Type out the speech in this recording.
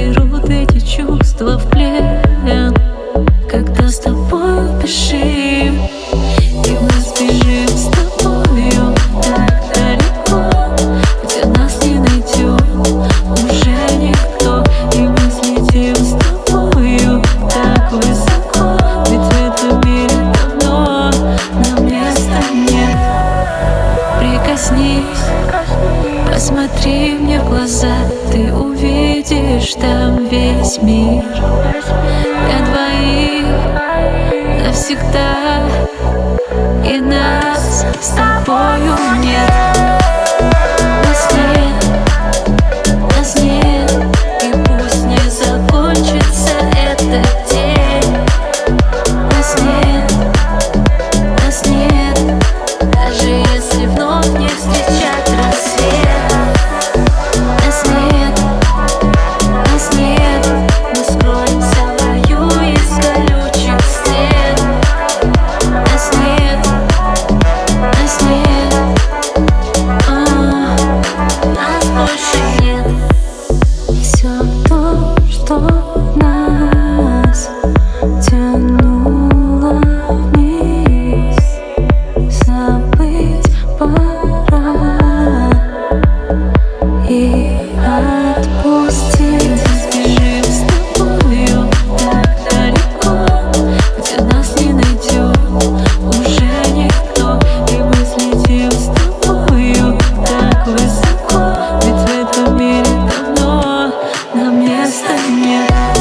берут эти чувства в плен, когда с тобой бежим, и мы сбежим с тобою так далеко, где нас не найдет уже никто. И мы слетим с тобою так высоко, ведь в этом мире давно нам места нет. Прикоснись, посмотри мне в глаза, ты увидишь там весь мир. Для двоих навсегда, и нас с тобою нет. Нас нет, нас нет, и пусть не закончится этот день. Нас нет, даже если вновь не встречать рассвет. Нас нет, мы скроемся в раю из колючих стен. Нас нет, нас больше нет. Все то, что нас тянуло вниз, забыть пора и отпустить. Сбежим с тобою так далеко, где нас не найдет уже никто. И мы слетим с тобою так высоко, ведь в этом мире давно нам места нет.